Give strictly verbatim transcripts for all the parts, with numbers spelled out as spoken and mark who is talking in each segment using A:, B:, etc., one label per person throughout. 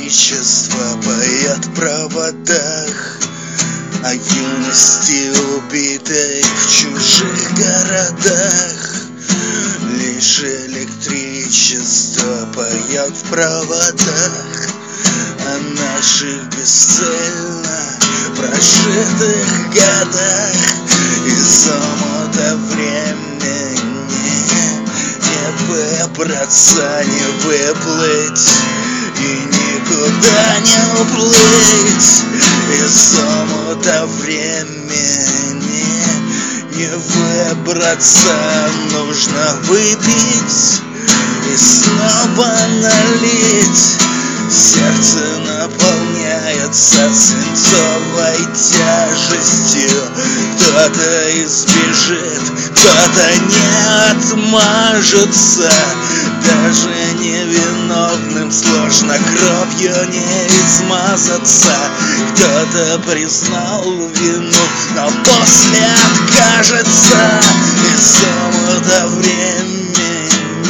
A: электричество поет в проводах о юности, убитой в чужих городах. Лишь электричество поет в проводах о наших бесцельно прожитых годах. Из омута времени не выбраться, не выплыть и никуда не уплыть. Из омута времени не выбраться, нужно выпить и снова налить. Сердце наполняется свинцовой тяжестью. Кто-то избежит, кто-то не отмажется. Даже невиновным сложно кровью не измазаться. Кто-то признал вину, но после откажется. Из омута времени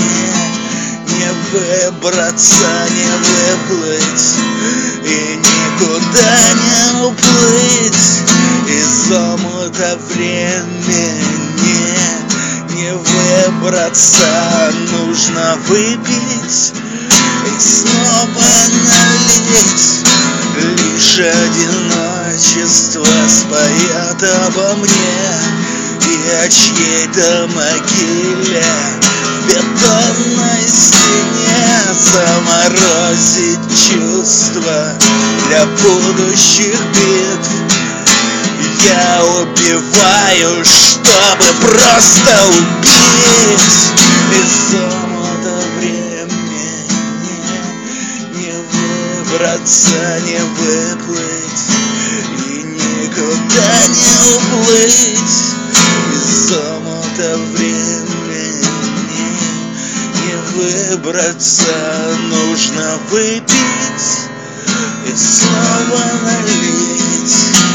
A: не выбраться, не выплыть и никуда не уплыть. Из омута времени не выбраться, нужно выпить и снова налить. Лишь одиночество споет обо мне и о чьей-то могиле. В бетонной стене заморозить чувства для будущих битв. Я убиваю, чтобы просто убить. Из омута времени не выбраться, не выплыть и никуда не уплыть. Из омута времени не выбраться, нужно выпить и снова налить.